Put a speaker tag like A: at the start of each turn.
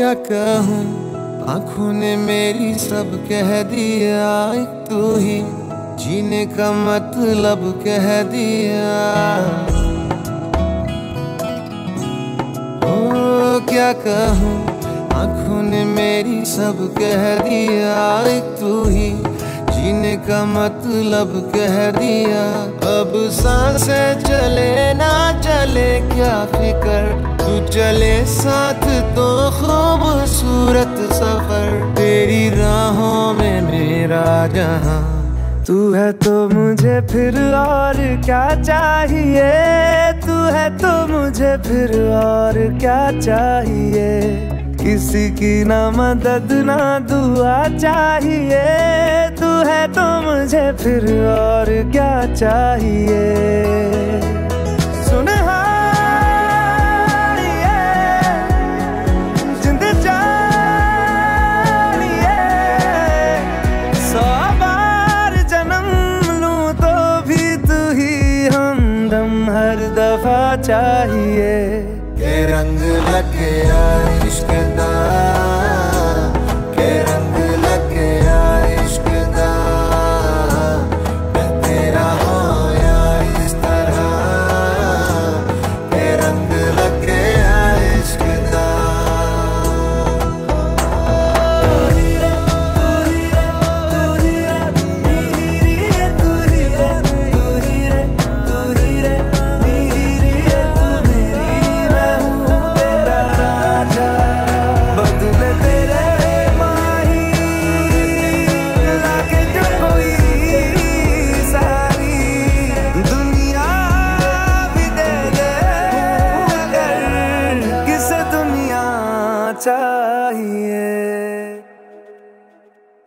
A: क्या कहूँ, आँखों ने मेरी सब कह दिया, एक तू ही जीने का मतलब कह दिया। ओ क्या कहूँ, आँखों ने मेरी सब कह दिया, एक तू ही जीने का मतलब कह दिया। अब सांसें चले ना चले क्या फिकर, तू चले साथ तो खूबसूरत सफर। तेरी राहों में मेरा जहां, तू है तो मुझे फिर और क्या चाहिए, तू है तो मुझे फिर और क्या चाहिए। किसी की ना मदद ना दुआ चाहिए, तू है तो मुझे फिर और क्या चाहिए। सुन जिंद जानिए, 100 बार जन्म लूं तो भी तू ही हमदम हर दफा चाहिए। के रंग लगे इश्क दा, के रंग लगे इश्क दा, मैं तेरा होया इस तरह। के रंग लगे इश्क दा।